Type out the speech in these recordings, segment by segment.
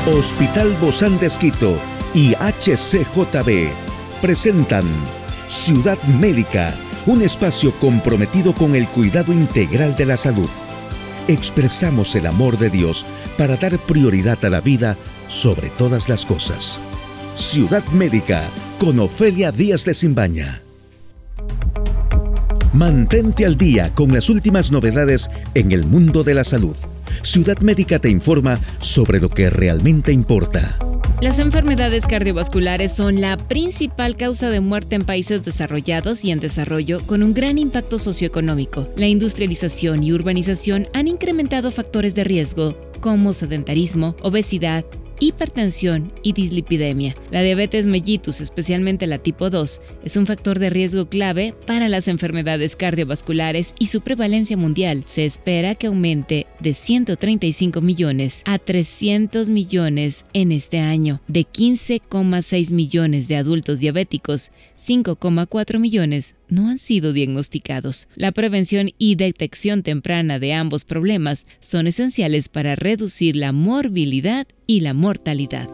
Hospital Bozán de Esquito y HCJB presentan Ciudad Médica, un espacio comprometido con el cuidado integral de la salud. Expresamos el amor de Dios para dar prioridad a la vida sobre todas las cosas. Ciudad Médica con Ofelia Díaz de Simbaña. Mantente al día con las últimas novedades en el mundo de la salud. Ciudad Médica te informa sobre lo que realmente importa. Las enfermedades cardiovasculares son la principal causa de muerte en países desarrollados y en desarrollo, con un gran impacto socioeconómico. La industrialización y urbanización han incrementado factores de riesgo como sedentarismo, obesidad, hipertensión y dislipidemia. La diabetes mellitus, especialmente la tipo 2, es un factor de riesgo clave para las enfermedades cardiovasculares y su prevalencia mundial se espera que aumente de 135 millones a 300 millones en este año. De 15,6 millones de adultos diabéticos, 5,4 millones no han sido diagnosticados. La prevención y detección temprana de ambos problemas son esenciales para reducir la morbilidad y la mortalidad.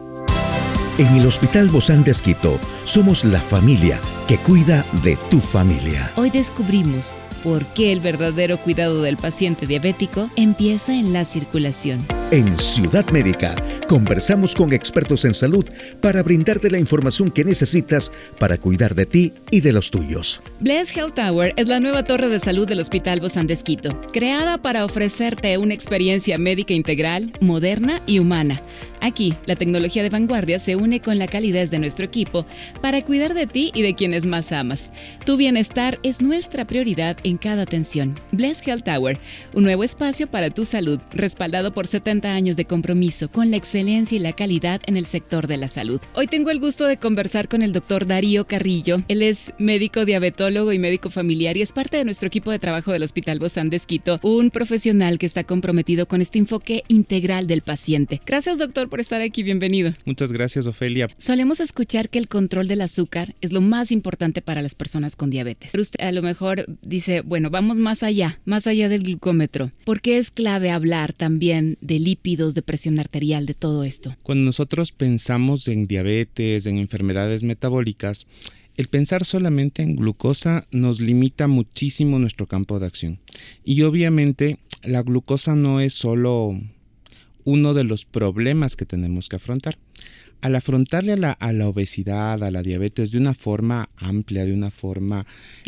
En el Hospital Bozán de Esquito somos la familia que cuida de tu familia. Hoy descubrimos por qué el verdadero cuidado del paciente diabético empieza en la circulación. En Ciudad Médica conversamos con expertos en salud para brindarte la información que necesitas para cuidar de ti y de los tuyos. Bless Health Tower es la nueva torre de salud del Hospital Bozán de Esquito, creada para ofrecerte una experiencia médica integral, moderna y humana. Aquí, la tecnología de vanguardia se une con la calidez de nuestro equipo para cuidar de ti y de quienes más amas. Tu bienestar es nuestra prioridad en cada atención. Bless Health Tower, un nuevo espacio para tu salud, respaldado por 70 años de compromiso con la excelencia y la calidad en el sector de la salud. Hoy tengo el gusto de conversar con el doctor Darío Carrillo. Él es médico diabetólogo y médico familiar y es parte de nuestro equipo de trabajo del Hospital Bozán de Esquito, un profesional que está comprometido con este enfoque integral del paciente. Gracias, doctor, por estar aquí. Bienvenido. Muchas gracias, Ofelia. Solemos escuchar que el control del azúcar es lo más importante para las personas con diabetes. Pero usted a lo mejor dice, bueno, vamos más allá del glucómetro. ¿Por qué es clave hablar también de lípidos, de presión arterial, de todo esto? Cuando nosotros pensamos en diabetes, en enfermedades metabólicas, el pensar solamente en glucosa nos limita muchísimo nuestro campo de acción. Y obviamente la glucosa no es solo uno de los problemas que tenemos que afrontar. Al afrontarle a la obesidad, a la diabetes de una forma amplia, de una forma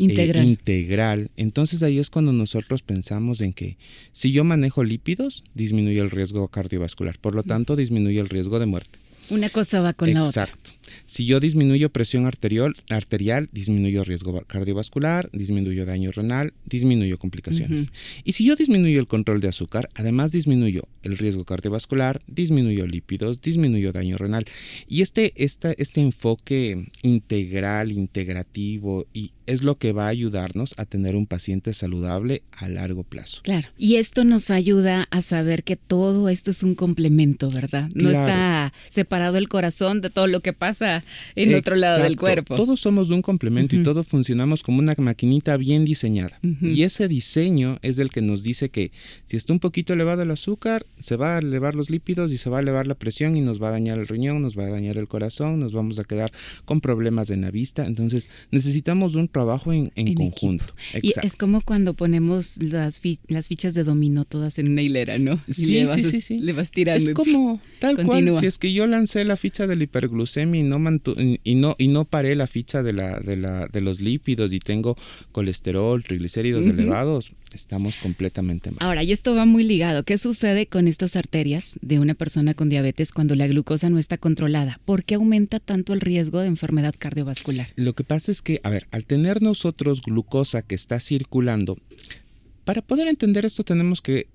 integral, entonces ahí es cuando nosotros pensamos en que si yo manejo lípidos, disminuye el riesgo cardiovascular, por lo tanto disminuye el riesgo de muerte. Una cosa va con la otra. Exacto. Si yo disminuyo presión arterial, disminuyo riesgo cardiovascular, disminuyo daño renal, disminuyo complicaciones. Y si yo disminuyo el control de azúcar, además disminuyo el riesgo cardiovascular, disminuyo lípidos, disminuyo daño renal. Y este enfoque integral, integrativo, y es lo que va a ayudarnos a tener un paciente saludable a largo plazo. Claro. Y esto nos ayuda a saber que todo esto es un complemento, ¿verdad? No está separado el corazón de todo lo que pasa en otro lado del cuerpo. Todos somos un complemento y todos funcionamos como una maquinita bien diseñada. Y ese diseño es el que nos dice que si está un poquito elevado el azúcar, se va a elevar los lípidos y se va a elevar la presión y nos va a dañar el riñón, nos va a dañar el corazón, nos vamos a quedar con problemas en la vista. Entonces necesitamos un trabajo en conjunto. Y es como cuando ponemos las fichas de dominó todas en una hilera, ¿no? Sí. Le vas tirando. Es como tal continúa. cual. Si es que yo lancé la ficha de la hiperglucemia y no paré la ficha de los lípidos y tengo colesterol, triglicéridos elevados, estamos completamente mal. Ahora, y esto va muy ligado. ¿Qué sucede con estas arterias de una persona con diabetes cuando la glucosa no está controlada? ¿Por qué aumenta tanto el riesgo de enfermedad cardiovascular? Lo que pasa es que, al tener nosotros glucosa que está circulando, para poder entender esto tenemos que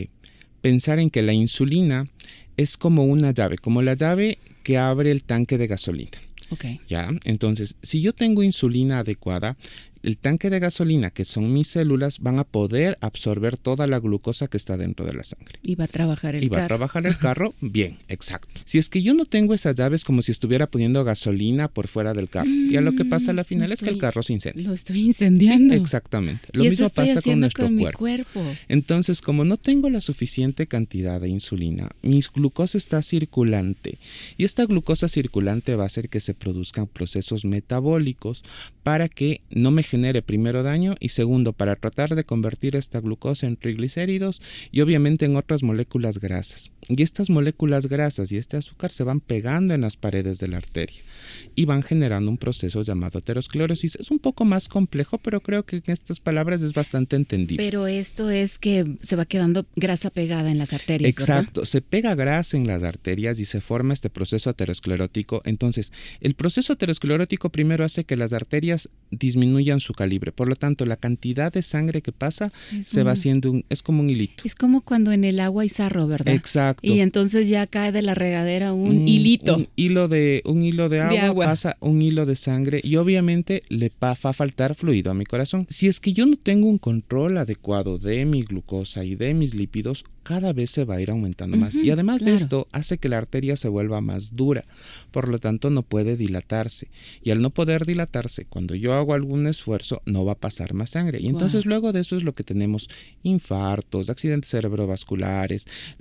pensar en que la insulina es como una llave, como la llave que abre el tanque de gasolina. Okay. ¿Ya? Entonces, si yo tengo insulina adecuada, el tanque de gasolina, que son mis células, van a poder absorber toda la glucosa que está dentro de la sangre. Y va a trabajar el carro. Y va a trabajar el carro bien, exacto. Si es que yo no tengo esas llaves, como si estuviera poniendo gasolina por fuera del carro. Ya lo que pasa a la final es que el carro se incendia. Lo estoy incendiando. Sí, exactamente. Lo mismo pasa con nuestro cuerpo. Entonces, como no tengo la suficiente cantidad de insulina, mi glucosa está circulante. Y esta glucosa circulante va a hacer que se produzcan procesos metabólicos para que no me genere primero daño y segundo, para tratar de convertir esta glucosa en triglicéridos y obviamente en otras moléculas grasas. Y estas moléculas grasas y este azúcar se van pegando en las paredes de la arteria y van generando un proceso llamado aterosclerosis. Es un poco más complejo, pero creo que en estas palabras es bastante entendible. Pero esto es que se va quedando grasa pegada en las arterias, exacto, ¿verdad? Se pega grasa en las arterias y se forma este proceso aterosclerótico. Entonces, el proceso aterosclerótico primero hace que las arterias disminuyan su calibre. Por lo tanto, la cantidad de sangre que pasa va haciendo es como un hilito. Es como cuando en el agua hay sarro, ¿verdad? Exacto. Y entonces ya cae de la regadera un hilito. Un hilo de agua, pasa un hilo de sangre y obviamente le va a faltar fluido a mi corazón. Si es que yo no tengo un control adecuado de mi glucosa y de mis lípidos, cada vez se va a ir aumentando más. Y además de esto, hace que la arteria se vuelva más dura. Por lo tanto, no puede dilatarse. Y al no poder dilatarse, cuando yo hago algún esfuerzo, no va a pasar más sangre. Y entonces luego de eso es lo que tenemos infartos, accidentes cerebrovasculares,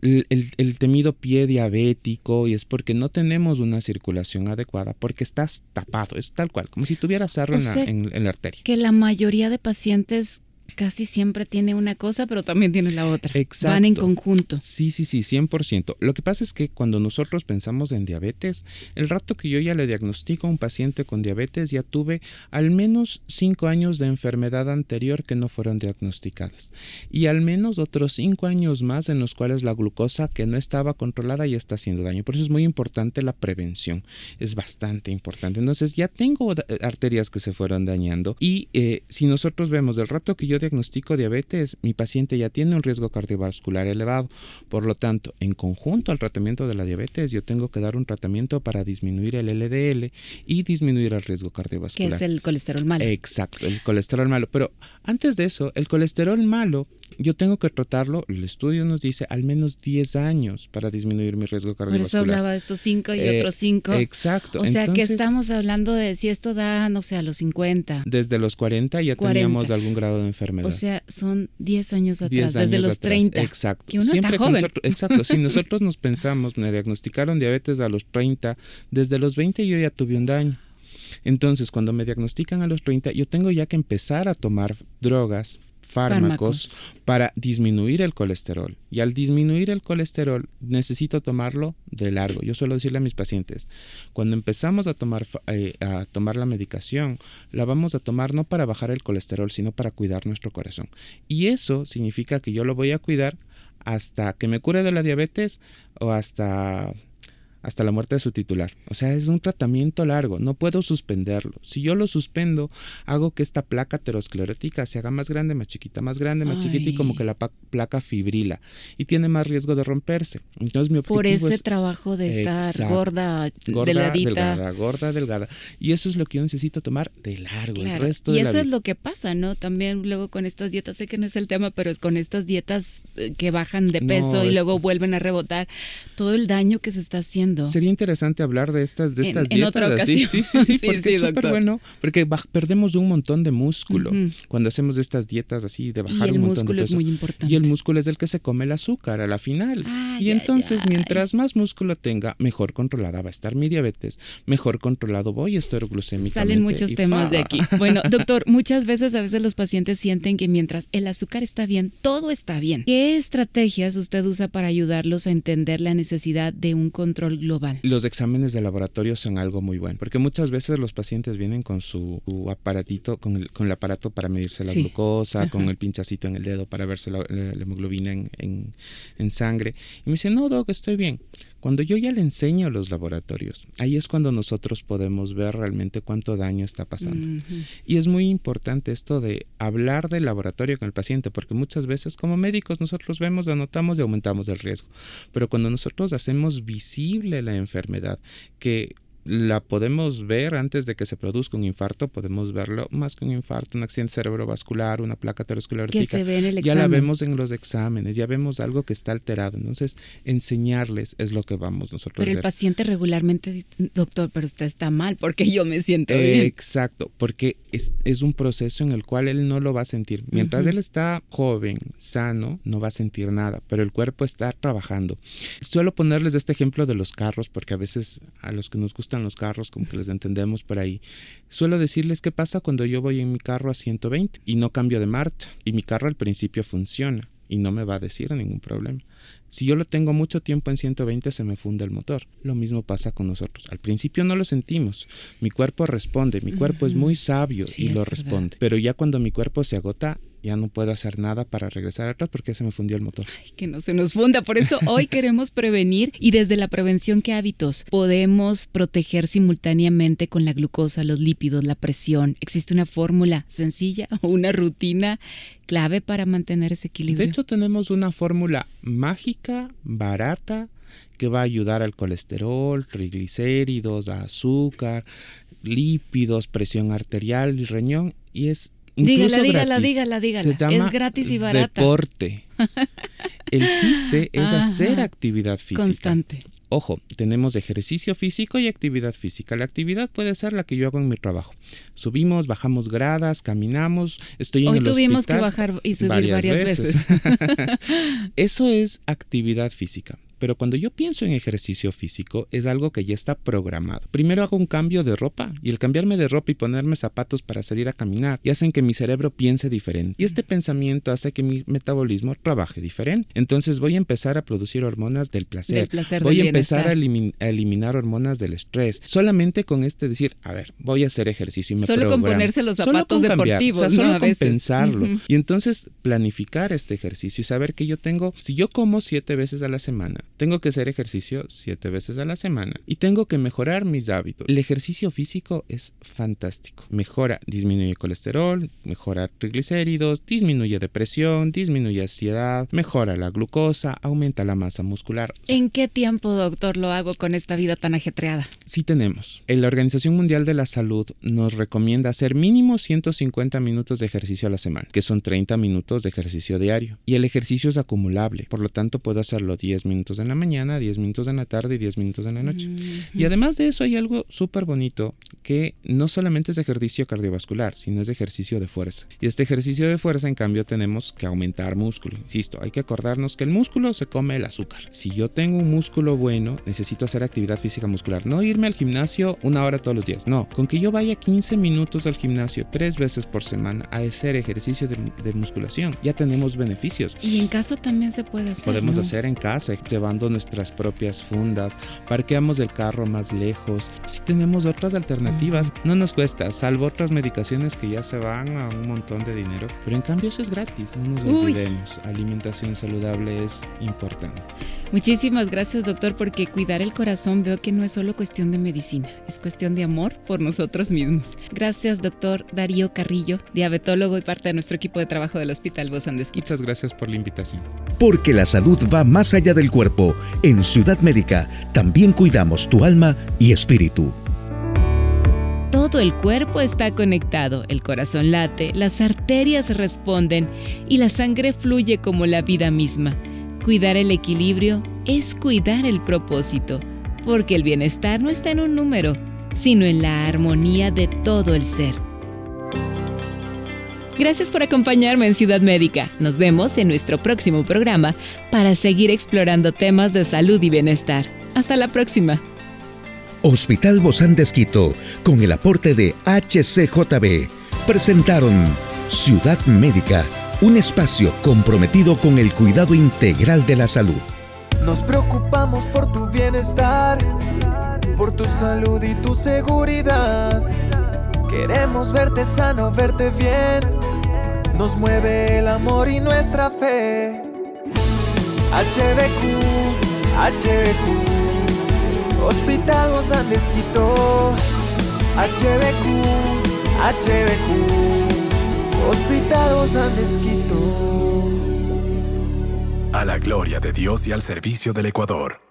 el temido pie diabético, y es porque no tenemos una circulación adecuada, porque estás tapado. Es tal cual, como si tuvieras sarro en la arteria. Que la mayoría de pacientes casi siempre tiene una cosa, pero también tiene la otra. Exacto. Van en conjunto. Sí, 100%. Lo que pasa es que cuando nosotros pensamos en diabetes, el rato que yo ya le diagnostico a un paciente con diabetes, ya tuve al menos 5 años de enfermedad anterior que no fueron diagnosticadas. Y al menos otros 5 años más en los cuales la glucosa que no estaba controlada ya está haciendo daño. Por eso es muy importante la prevención. Es bastante importante. Entonces ya tengo arterias que se fueron dañando y si nosotros vemos el rato que yo diagnostico diabetes, mi paciente ya tiene un riesgo cardiovascular elevado. Por lo tanto, en conjunto al tratamiento de la diabetes, yo tengo que dar un tratamiento para disminuir el LDL y disminuir el riesgo cardiovascular. Que es el colesterol malo. Exacto, el colesterol malo. Pero antes de eso, el colesterol malo, yo tengo que tratarlo, el estudio nos dice, al menos 10 años para disminuir mi riesgo cardiovascular. Por eso hablaba de estos 5 y otros 5. Exacto. O sea, entonces, que estamos hablando de si esto da, no sé, a los 50. Desde los 40 ya teníamos algún grado de enfermedad. O sea, son 10 años atrás, desde los 30. Exacto. Que uno está joven. Exacto. Si nosotros nos pensamos, me diagnosticaron diabetes a los 30, desde los 20 yo ya tuve un daño. Entonces, cuando me diagnostican a los 30, yo tengo ya que empezar a tomar drogas, fármacos para disminuir el colesterol. Y al disminuir el colesterol, necesito tomarlo de largo. Yo suelo decirle a mis pacientes, cuando empezamos a tomar la medicación, la vamos a tomar no para bajar el colesterol, sino para cuidar nuestro corazón. Y eso significa que yo lo voy a cuidar hasta que me cure de la diabetes o hasta la muerte de su titular. O sea, es un tratamiento largo, no puedo suspenderlo. Si yo lo suspendo, hago que esta placa aterosclerótica se haga más grande, más chiquita, y como que la placa fibrila y tiene más riesgo de romperse. Entonces mi objetivo por ese trabajo de estar gorda, deladita. Gorda, delgada. Y eso es lo que yo necesito tomar de largo, claro. El resto de la vida. Y eso es lo que pasa, ¿no? También luego con estas dietas, sé que no es el tema, pero es con estas dietas que bajan de peso y luego vuelven a rebotar, todo el daño que se está haciendo. Sería interesante hablar de estas dietas. En otra ocasión. Sí, porque es súper bueno, porque perdemos un montón de músculo cuando hacemos estas dietas así de bajar un montón de peso. Y el músculo es muy importante. Y el músculo es el que se come el azúcar a la final. Entonces, mientras más músculo tenga, mejor controlada va a estar mi diabetes, mejor controlado voy a estar glucémicamente. Salen muchos temas de aquí. Bueno, doctor, muchas veces los pacientes sienten que mientras el azúcar está bien, todo está bien. ¿Qué estrategias usted usa para ayudarlos a entender la necesidad de un control global? Los exámenes de laboratorio son algo muy bueno, porque muchas veces los pacientes vienen con su aparatito, con el aparato para medirse la glucosa, con el pinchacito en el dedo para verse la hemoglobina en sangre. Y me dicen, no, doc, estoy bien. Cuando yo ya le enseño los laboratorios, ahí es cuando nosotros podemos ver realmente cuánto daño está pasando. Y es muy importante esto de hablar del laboratorio con el paciente, porque muchas veces como médicos nosotros vemos, anotamos y aumentamos el riesgo. Pero cuando nosotros hacemos visible la enfermedad, que la podemos ver antes de que se produzca un infarto, podemos verlo más que un infarto, un accidente cerebrovascular, una placa aterosclerótica. Que se ve en el examen. Ya la vemos en los exámenes, ya vemos algo que está alterado. Entonces, enseñarles es lo que vamos nosotros a hacer. Pero el paciente regularmente dice, doctor, pero usted está mal, porque yo me siento bien. Exacto, porque es un proceso en el cual él no lo va a sentir. Mientras él está joven, sano, no va a sentir nada, pero el cuerpo está trabajando. Suelo ponerles este ejemplo de los carros, porque a veces a los que nos gustan los carros, como que les entendemos por ahí. Suelo decirles qué pasa cuando yo voy en mi carro a 120 y no cambio de marcha, y mi carro al principio funciona y no me va a decir ningún problema. Si yo lo tengo mucho tiempo en 120, se me funde el motor. Lo mismo pasa con nosotros. Al principio no lo sentimos. Mi cuerpo responde. Mi cuerpo es muy sabio y lo responde. Pero ya cuando mi cuerpo se agota, ya no puedo hacer nada para regresar atrás porque se me fundió el motor. Ay, que no se nos funda. Por eso hoy queremos prevenir, y desde la prevención, ¿qué hábitos podemos proteger simultáneamente con la glucosa, los lípidos, la presión? ¿Existe una fórmula sencilla o una rutina clave para mantener ese equilibrio? De hecho, tenemos una fórmula mágica, barata, que va a ayudar al colesterol, triglicéridos, a azúcar, lípidos, presión arterial y riñón, y es incluso dígala. Se llama es gratis y barata. Deporte. El chiste es hacer actividad física. Constante. Ojo, tenemos ejercicio físico y actividad física. La actividad puede ser la que yo hago en mi trabajo. Subimos, bajamos gradas, caminamos, estoy en el hospital. Hoy tuvimos que bajar y subir varias veces. Eso es actividad física. Pero cuando yo pienso en ejercicio físico, es algo que ya está programado. Primero hago un cambio de ropa, y el cambiarme de ropa y ponerme zapatos para salir a caminar y hacen que mi cerebro piense diferente. Y este pensamiento hace que mi metabolismo trabaje diferente. Entonces voy a empezar a producir hormonas del placer. Voy a empezar a eliminar hormonas del estrés. Solamente con decir, a ver, voy a hacer ejercicio y me programo. Solo con ponerse los zapatos deportivos. O sea, solo con pensarlo. Y entonces planificar este ejercicio y saber que yo tengo, si yo como 7 veces a la semana, tengo que hacer ejercicio 7 veces a la semana y tengo que mejorar mis hábitos. El ejercicio físico es fantástico. Disminuye colesterol, mejora triglicéridos, disminuye depresión, disminuye ansiedad, mejora la glucosa, aumenta la masa muscular. ¿En qué tiempo, doctor, lo hago con esta vida tan ajetreada? Sí tenemos. La Organización Mundial de la Salud nos recomienda hacer mínimo 150 minutos de ejercicio a la semana, que son 30 minutos de ejercicio diario. Y el ejercicio es acumulable, por lo tanto puedo hacerlo 10 minutos en la mañana, 10 minutos en la tarde y 10 minutos en la noche. Y además de eso hay algo súper bonito, que no solamente es ejercicio cardiovascular, sino es ejercicio de fuerza. Y este ejercicio de fuerza, en cambio, tenemos que aumentar músculo. Insisto, hay que acordarnos que el músculo se come el azúcar. Si yo tengo un músculo bueno, necesito hacer actividad física muscular. No irme al gimnasio 1 hora todos los días. No, con que yo vaya 15 minutos al gimnasio 3 veces por semana a hacer ejercicio de musculación, ya tenemos beneficios. Y en casa también se puede hacer. Podemos hacer en casa, llevando nuestras propias fundas, parqueamos el carro más lejos. Si tenemos otras alternativas, no nos cuesta, salvo otras medicaciones que ya se van a un montón de dinero, pero en cambio eso es gratis, no nos olvidemos. Alimentación saludable es importante. Muchísimas gracias, doctor, porque cuidar el corazón veo que no es solo cuestión de medicina, es cuestión de amor por nosotros mismos. Gracias, doctor Darío Carrillo, diabetólogo y parte de nuestro equipo de trabajo del Hospital Voz Andesquito. Muchas gracias por la invitación. Porque la salud va más allá del cuerpo. En Ciudad Médica también cuidamos tu alma y espíritu. Todo el cuerpo está conectado, el corazón late, las arterias responden y la sangre fluye como la vida misma. Cuidar el equilibrio es cuidar el propósito, porque el bienestar no está en un número, sino en la armonía de todo el ser. Gracias por acompañarme en Ciudad Médica. Nos vemos en nuestro próximo programa para seguir explorando temas de salud y bienestar. Hasta la próxima. Hospital Voz Andesquito, con el aporte de HCJB, presentaron Ciudad Médica, un espacio comprometido con el cuidado integral de la salud. Nos preocupamos por tu bienestar, por tu salud y tu seguridad. Queremos verte sano, verte bien. Nos mueve el amor y nuestra fe. HBQ, Hospital Voz Andesquito. HBQ, Hospital Voz Andesquito. A la gloria de Dios y al servicio del Ecuador.